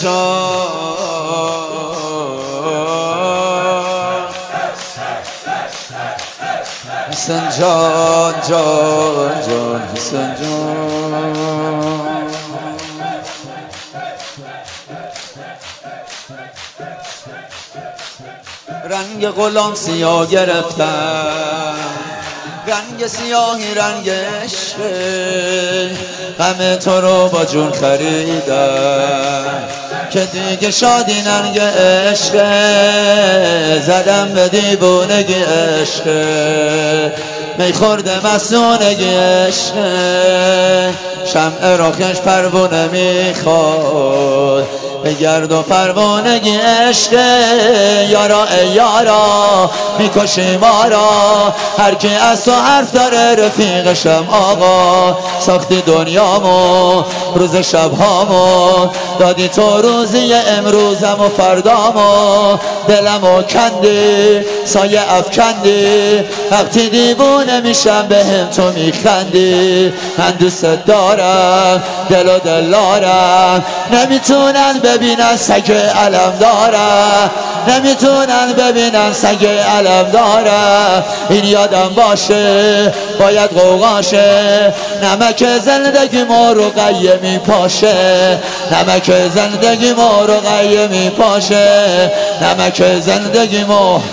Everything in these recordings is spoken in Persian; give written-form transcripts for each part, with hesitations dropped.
حسن جان جان جان حسن جان رنگ غلام سیاه گرفتم رنگ سیاهی رنگ عشق غم تو رو با جون خریدم که دیگه شادی ننگ عشق زدم به دیوونگی عشق می خورده مسونگی عشق شمع راکش پروانه میخواد به گرد و پروانگی عشق یارا ای یارا میکشی ما را هر کی از تو حرف داره رفیقشم آقا ساختی دنیامو روز شبهامو دادی تو روزی امروزم و فردامو دلمو کندی سایه افکندی وقتی دیوونه میشم بهم تو میخندی من دوست دارم دل و دلارم نمیتونن ببینن سگ علم دارم نمیتونن ببینن سگ علم دارم این یادم باشه باید غوغاشه نمک زندگی ما رو قیه میپاشه نمک زندگی ما رو قیه میپاشه نمک زندگی ما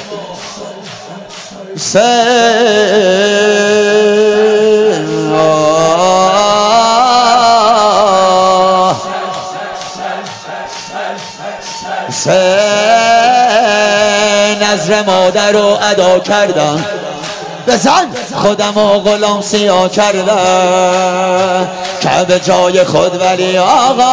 نظر مادر رو ادا کردم بزن خودم و غلام سیاه کردم که به جای خود ولی آقا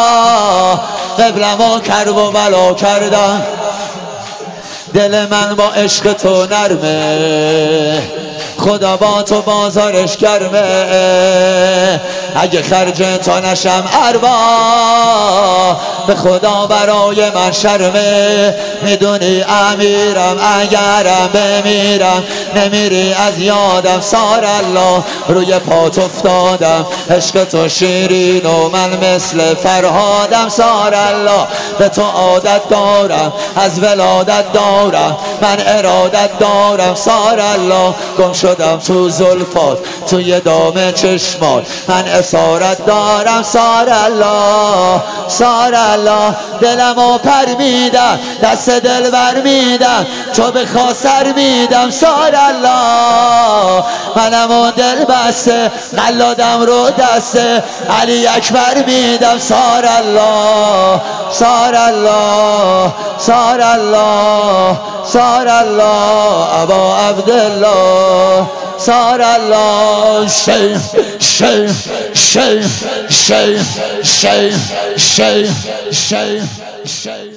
قبلم و کرب و بلا کردم دل من با عشق تو نرمه خدا با تو بازارش گرمه اگه خرج تو نشم اربا به خدا برای من شرمه میدونی امیرم اگرم بمیرم نمیری از یادم سار الله روی پات افتادم عشق تو شیرین و من مثل فرهادم سار الله به تو عادت دارم از ولادت دارم من ارادت دارم سار الله گم شدم تو زلفات توی دام چشمات من اسارت دارم سار الله سار الله دلمو پر میدم دست دل بر میدم تو به خاصر میدم سار الله منمو دل بسته قلادم رو دسته علی اکبر میدم سار الله سار الله سار الله سار الله ابا عبدالله سار الله شیخ شیخ شیخ شیخ شیخ شیخ شیخ شیخ